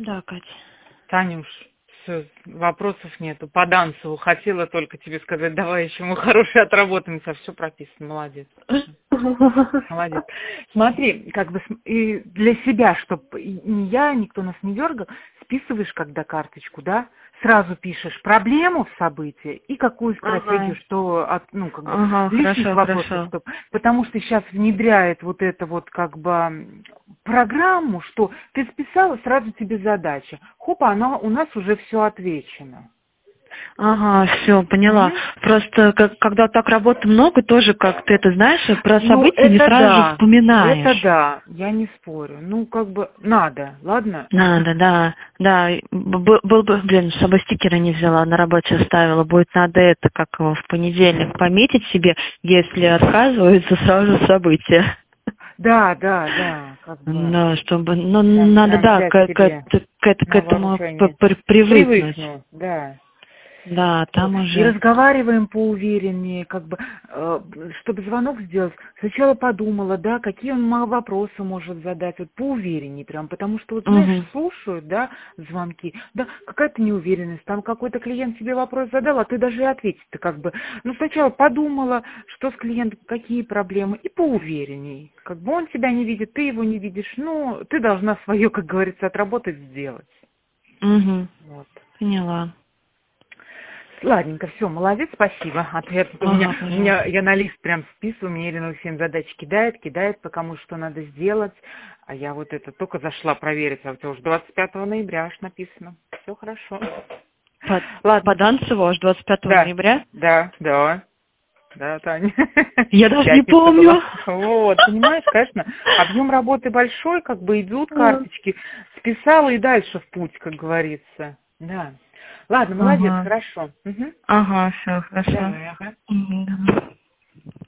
Да, Катя. Танюш, все, вопросов нету. По Данцеву хотела только тебе сказать, давай еще мы хорошие отработаемся. Все прописано, молодец. Молодец. Смотри, как бы и для себя, чтобы ни я, никто нас не дергал, списываешь, когда карточку, да, сразу пишешь проблему в событии и какую стратегию, что как бы лишних вопросов, чтобы, потому что сейчас внедряет вот это вот как бы программу, что ты списала, сразу тебе задача. Хоп, она у нас уже все отвечено. Ага, все, поняла. Просто когда так работы много, тоже как ты это знаешь, про события не сразу же вспоминаешь. Это да, я не спорю. Ну, как бы надо, ладно? Надо, да. Был бы, с собой стикеры не взяла, на работе оставила. Будет надо это, как в понедельник, пометить себе, если отказываются, сразу события. Да. Как бы, да, чтобы, надо, да, к этому привыкнуть. Да. Да, там уже. И разговариваем поувереннее, как бы, чтобы звонок сделать. Сначала подумала, да, какие он вопросы может задать, вот поувереннее прям, потому что, вот, знаешь, слушают, да, звонки, да, какая-то неуверенность, там какой-то клиент тебе вопрос задал, а ты даже и ответить-то как бы, сначала подумала, что с клиентом, какие проблемы, и поуверенней, как бы он тебя не видит, ты его не видишь, ты должна свое, как говорится, отработать, сделать. Вот. Поняла. Ладненько, все, молодец, спасибо. Я на лист прям списываю, мне Ирина Алексеевна задачи кидает, по кому что надо сделать. А я вот это только зашла проверить, а у тебя уже 25 ноября аж написано. Все хорошо. По Данцеву аж 25 ноября? Да, Таня. Я даже не помню. Вот, понимаешь, конечно, объем работы большой, как бы идут карточки. Списала и дальше в путь, как говорится. Да. Ладно, молодец, хорошо. Ага, все, хорошо. Давай, ага.